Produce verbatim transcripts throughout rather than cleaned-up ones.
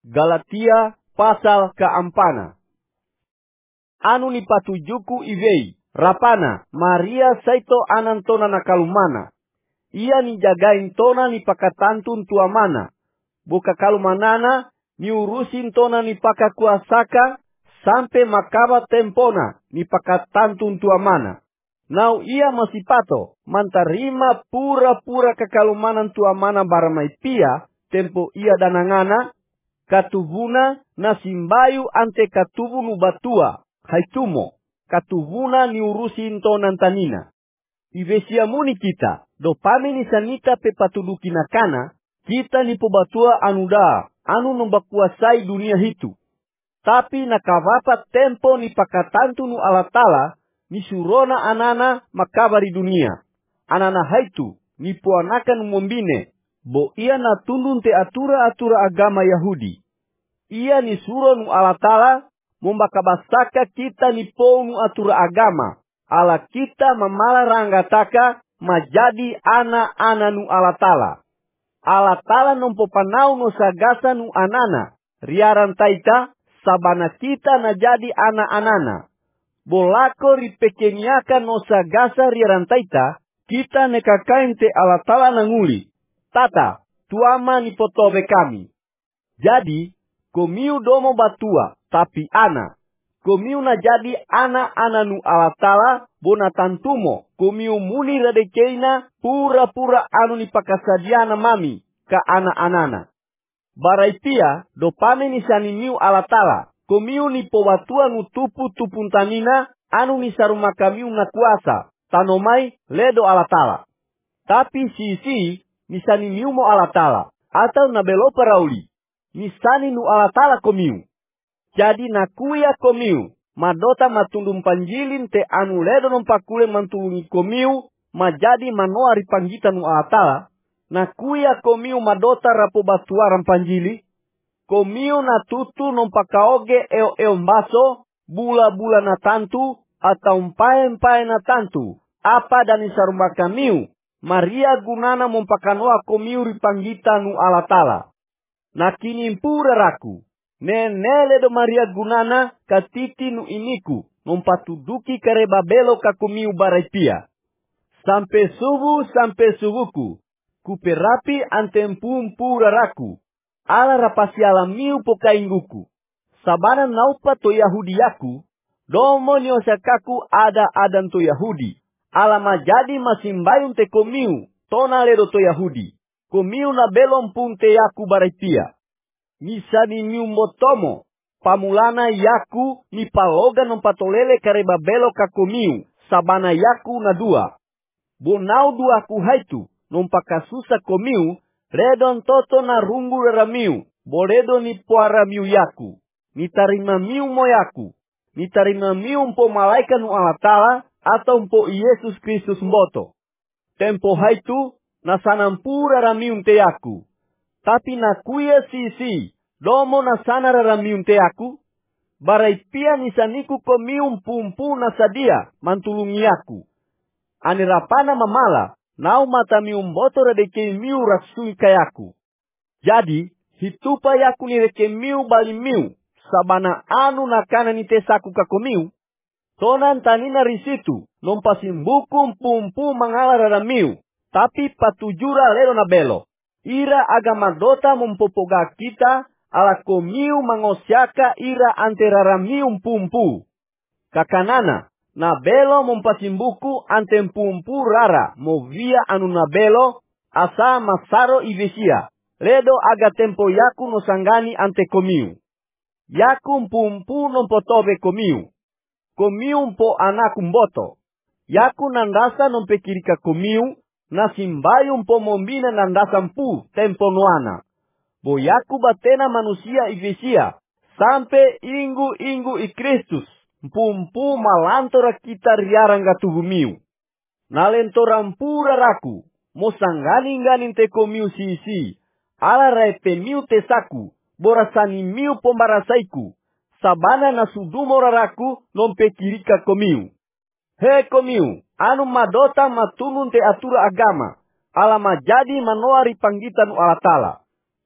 Galatia pasal keampana. Anu ni patujuku iwei, rapana, Maria saito anan tona nakalumana. Ia ni jagain tona ni pakatantun tua mana. Buka kalumanana ni urusin tona ni pakakuasaka sampai makaba tempona ni pakatantun tua mana. Nau ia masih pato mantarima pura-pura kekalumanan tua mana baramai pia tempo ia danangana katubuna na simbayu ante katubu nu batua haitumo katubuna ni urusin tonan tanina. Ivesia muni kita dopame ni sanita pe patuduki nakana kita ni pobatua anuda anu nombakuasai dunia hitu. Tapi nakavapa tempo ni pakatantu nu alatala ni surona anana makabari dunia. Anana haitu ni puanakan mombine bo ia na tundun te atura-atura agama Yahudi. Ia ni suro nu alatala mombakabasaka kita ni pou nu atura agama. Ala kita mamala ranggataka majadi ana-ana nu alatala. Alatala nompo panau no sagasa nu anana. Riaran taita sabana kita na jadi ana-anana. Bolako ripekeniaka no sagasa riaran taita kita nekakain te alatala nanguli. Tata, tuama ni potobe kami. Jadi, komiu domo batua, tapi ana. Komiu na jadi ana-ana nu alatala, bona tantumo. Komiu muni radekeina, pura-pura anu ni pakasadiana mami, ka ana-anana. Baraipia, dopame ni sanimiu alatala. Komiu ni powatua nu tupu-tupun tanina, anu ni sarumakamiu na kuasa. Tanomai, ledo alatala. Tapi sisi, nisani miu mo alatala. Atau nabelo parauli. Nisani nu alatala komiu. Jadi nakuya komiu. Madota matundum panjilin te anu ledo nompakule mantulungi komiu. Majadi manoa ripanggita nu alatala. Nakuya komiu madota rapo batuaran panjili. Komiu na tutu nompakaoge eo-eo mbaso. Bula-bula na tantu. Atau mpae-mpae na tantu. Apa dani sarumba kamiu. Maria gunana mompakanoa komiu ripanggita nu alatala. Nakinimpura raku. Nenele do Maria gunana katiti nu iniku. Mompatuduki karebabelo kakumiu baraipia. Sampai subuh sampai subuhku. Kuperapi antempura raku. Ala rapasi alamiu pokainguku. Sabana naupa to Yahudiaku. Domo ni osakaku ada adan to Yahudi. Ala majadi masimbayun te komiu. Tona ledo to Yahudi. Komiu na belom pun te yaku baraipia. Misani miu motomo. Pamulana yaku ni paloga nompatolele kareba belo ka komiu. Sabana yaku na dua. Bonau dua ku haitu. Nompakasusa komiu. Redon toto na rungu ramiu. Boredo ni puara miu yaku. Nitarima miu moyaku. Nitarima miu mpo malaika nu alatala. Atau mpo Yesus Kristus mboto. Tempo haitu nasanampura ramiun te aku. Tapi nakuya sisi. Domo nasana ramiun te aku. Baraipia nisaniku komium pumpu nasadia mantulungi aku. Anirapana mamala. Nau mata mium boto radeke miu raksui kayaku. Jadi hitupa yaku nireke miu bali miu. Sabana anu nakana nitesaku kakomiu. Tonan tanina risitu, nompasimbukum pumpu mangala raramiu, tapi patujura lelo na belo. Ira agama dota mempopoga kita, ala komiu mangosyaka ira ante raramiu pumpu. Kakanana, na belo mempasimbuku ante pumpu rara, movia anu na belo, asa masaro ivesia. Ledo aga tempo yaku nosangani ante komiu. Yaku pumpu nompotobe komiu. Komiu mpo anaku mboto. Yaku nandasa nompekirika komiu. Nasimbayu mpo mombina nandasa mpu tempo noana. Boyaku batena manusia ivesia. Sampe ingu-ingu i Kristus. Mpu mpu malantora kita riaranga tubumiu. Nalentora mpura raku. Mosangani-ngani te komiu sisi. Ala raepe miu tesaku. Borasani miu pombarasaiku. Sabana na sudumo raraku nompekirika komiu. He komiu, anu madota matunun te atura agama. Ala majadi manoa ripanggita nu alatala.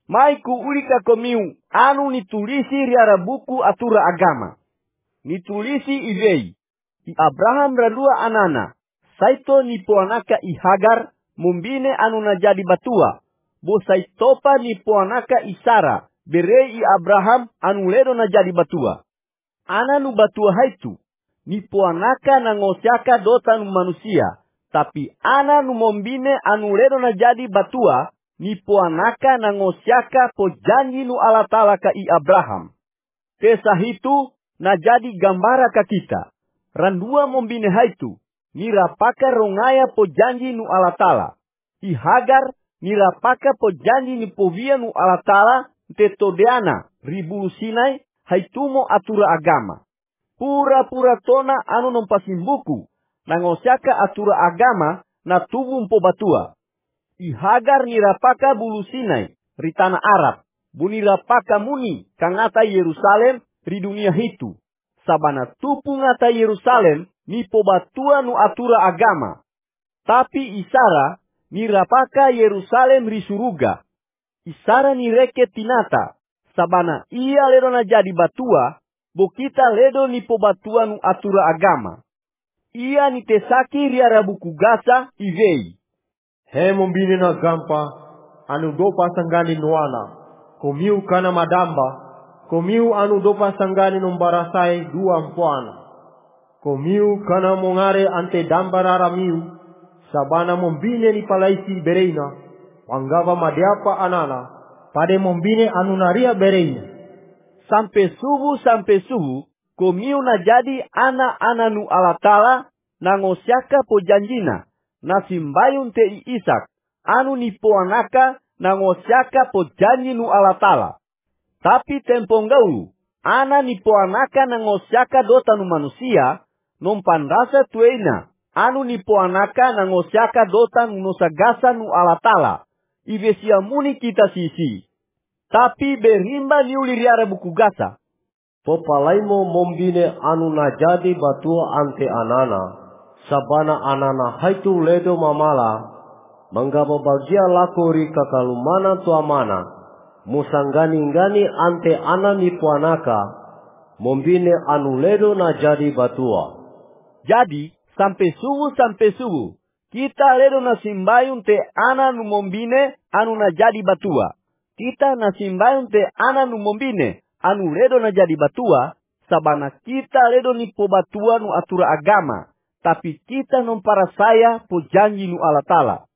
Maiku ulika komiu anu nitulisi riara buku atura agama. Nitulisi ivei. I Abraham radua anana. Saito ni poanaka i Hagar mumbine anu najadi batua. Bo saitopa ni poanaka i Sara. Berei i Abraham anu ledo najadi batua. Ana nu batua haitu. Ni poanaka na ngosiaka dota nu manusia. Tapi ana nu mombine anu ledo najadi batua. Ni poanaka na ngosiaka po janji nu Allah Ta'ala ka i Abraham. Tesa hitu na jadi gambara ka kita. Randua mombine haitu. Ni rapaka rongaya po janji nu Allah Ta'ala. I Hagar ni rapaka po janji ni povia nu Allah Ta'ala. Tetodeana ribulu Sinai haitumo atura agama. Pura-pura tona anu nompasimbuku. Na ngosiaka atura agama na tubu mpo batua. I Hagar nirapaka bulu Sinai, ri tanah Arab. Bunirapaka muni kangata Yerusalem, ri dunia hitu. Sabana tupu ngata Yerusalem, ni pobatua nu atura agama. Tapi Isara, nirapaka Yerusalem ri suruga. Isara nireke tinata. Sabana ia ledo na jadi batua, bo kita ledo ni pobatua nu atura agama. Ia nitesaki riara buku gasa ivei. He mombine na gampa, anu dopa sanggani nuana, komiu kana madamba, komiu anu dopa sanggani nombarasai dua mpuana. Komiu kana mongare ante dambara ramiu, sabana mombine ni palaisi bereina, wanggava madiapa anana, pade mombine anu naria bereina. Sampai subuh sampai subuh, komiu na jadi ana-ana nu Allah Ta'ala, na ngosiaka po janjina. Na simbayun te i Isak, anu ni poanaka na ngosiaka po janji nu Allah Ta'ala. Tapi tempong gaulu, ana ni poanaka na ngosiaka dota nu manusia, nompan rasa tueina, anu ni poanaka na ngosiaka dota nu nosagasa nu Allah Ta'ala. Ibesia muni kita sisi. Tapi berimba ni uliriara buku gasa. Popalaimo mombine anu najadi batua ante anana. Sabana anana haitu ledo mamala, manggaba bagia lakori kakalumana tuamana, musanggani-ngani ante anani puanaka, mombine anu ledo na jadi batua. Jadi, sampai subuh sampai subuh, kita ledo na simbayun te ana nu mombine anu na jadi batua. Kita na simbayun te ana nu mombine anu ledo na jadi batua, sabana kita ledo ni po batua nu atura agama. Tapi kita nomparasaya po janji nu Allah Ta'ala.